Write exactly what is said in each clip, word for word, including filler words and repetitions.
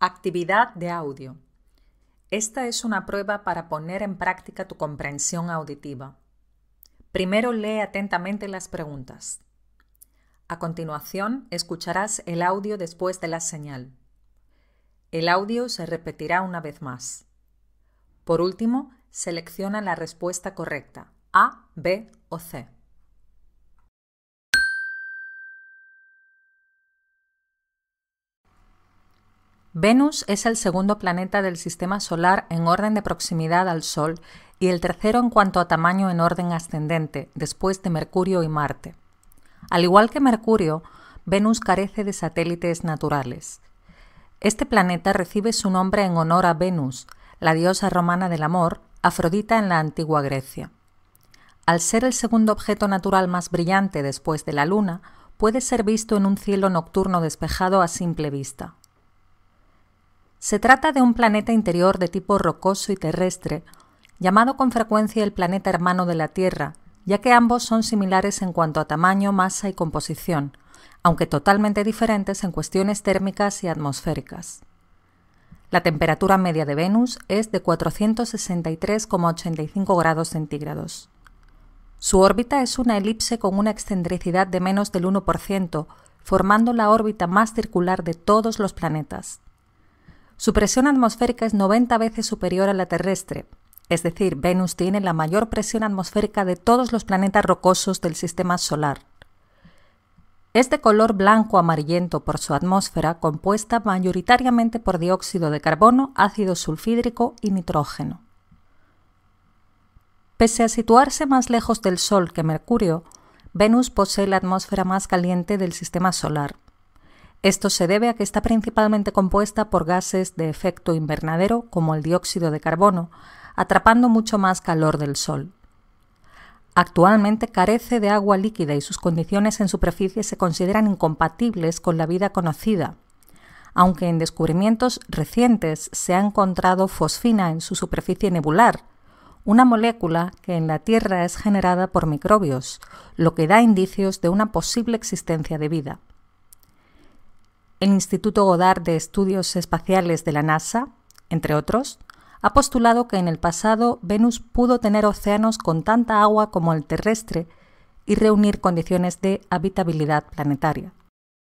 Actividad de audio. Esta es una prueba para poner en práctica tu comprensión auditiva. Primero lee atentamente las preguntas. A continuación, escucharás el audio después de la señal. El audio se repetirá una vez más. Por último, selecciona la respuesta correcta, A, B o C. Venus es el segundo planeta del Sistema Solar en orden de proximidad al Sol y el tercero en cuanto a tamaño en orden ascendente, después de Mercurio y Marte. Al igual que Mercurio, Venus carece de satélites naturales. Este planeta recibe su nombre en honor a Venus, la diosa romana del amor, Afrodita en la antigua Grecia. Al ser el segundo objeto natural más brillante después de la Luna, puede ser visto en un cielo nocturno despejado a simple vista. Se trata de un planeta interior de tipo rocoso y terrestre, llamado con frecuencia el planeta hermano de la Tierra, ya que ambos son similares en cuanto a tamaño, masa y composición, aunque totalmente diferentes en cuestiones térmicas y atmosféricas. La temperatura media de Venus es de cuatrocientos sesenta y tres coma ochenta y cinco grados centígrados. Su órbita es una elipse con una excentricidad de menos del uno por ciento, formando la órbita más circular de todos los planetas. Su presión atmosférica es noventa veces superior a la terrestre, es decir, Venus tiene la mayor presión atmosférica de todos los planetas rocosos del Sistema Solar. Es de color blanco amarillento por su atmósfera, compuesta mayoritariamente por dióxido de carbono, ácido sulfídrico y nitrógeno. Pese a situarse más lejos del Sol que Mercurio, Venus posee la atmósfera más caliente del Sistema Solar. Esto se debe a que está principalmente compuesta por gases de efecto invernadero, como el dióxido de carbono, atrapando mucho más calor del Sol. Actualmente carece de agua líquida y sus condiciones en superficie se consideran incompatibles con la vida conocida, aunque en descubrimientos recientes se ha encontrado fosfina en su superficie nebular, una molécula que en la Tierra es generada por microbios, lo que da indicios de una posible existencia de vida. El Instituto Goddard de Estudios Espaciales de la NASA, entre otros, ha postulado que en el pasado Venus pudo tener océanos con tanta agua como el terrestre y reunir condiciones de habitabilidad planetaria.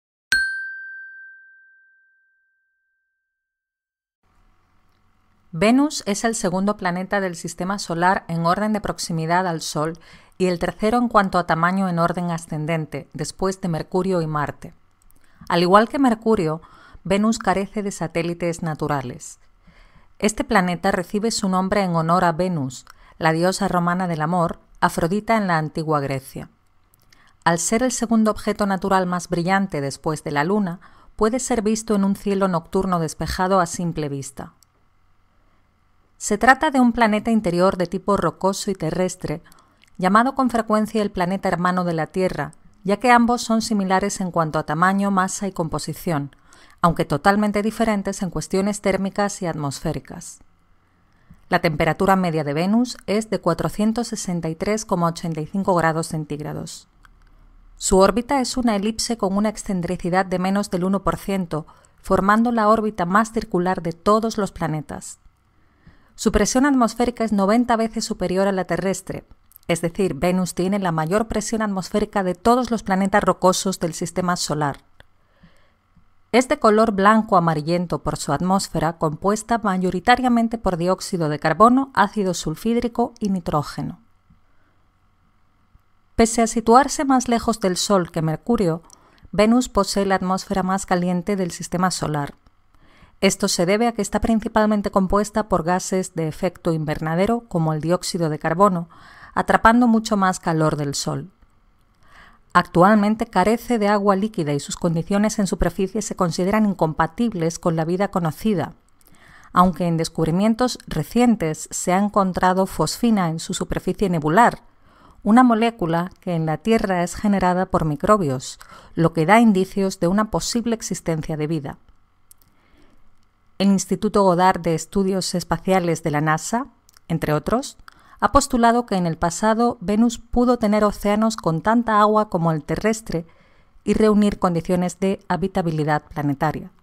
Venus es el segundo planeta del Sistema Solar en orden de proximidad al Sol y el tercero en cuanto a tamaño en orden ascendente, después de Mercurio y Marte. Al igual que Mercurio, Venus carece de satélites naturales. Este planeta recibe su nombre en honor a Venus, la diosa romana del amor, Afrodita en la antigua Grecia. Al ser el segundo objeto natural más brillante después de la Luna, puede ser visto en un cielo nocturno despejado a simple vista. Se trata de un planeta interior de tipo rocoso y terrestre, llamado con frecuencia el planeta hermano de la Tierra, ya que ambos son similares en cuanto a tamaño, masa y composición, aunque totalmente diferentes en cuestiones térmicas y atmosféricas. La temperatura media de Venus es de cuatrocientos sesenta y tres coma ochenta y cinco grados centígrados. Su órbita es una elipse con una excentricidad de menos del uno por ciento, formando la órbita más circular de todos los planetas. Su presión atmosférica es noventa veces superior a la terrestre, es decir, Venus tiene la mayor presión atmosférica de todos los planetas rocosos del Sistema Solar. Es de color blanco amarillento por su atmósfera, compuesta mayoritariamente por dióxido de carbono, ácido sulfídrico y nitrógeno. Pese a situarse más lejos del Sol que Mercurio, Venus posee la atmósfera más caliente del Sistema Solar. Esto se debe a que está principalmente compuesta por gases de efecto invernadero, como el dióxido de carbono, atrapando mucho más calor del Sol. Actualmente carece de agua líquida y sus condiciones en superficie se consideran incompatibles con la vida conocida, aunque en descubrimientos recientes se ha encontrado fosfina en su superficie nebular, una molécula que en la Tierra es generada por microbios, lo que da indicios de una posible existencia de vida. El Instituto Goddard de Estudios Espaciales de la NASA, entre otros, ha postulado que en el pasado Venus pudo tener océanos con tanta agua como el terrestre y reunir condiciones de habitabilidad planetaria.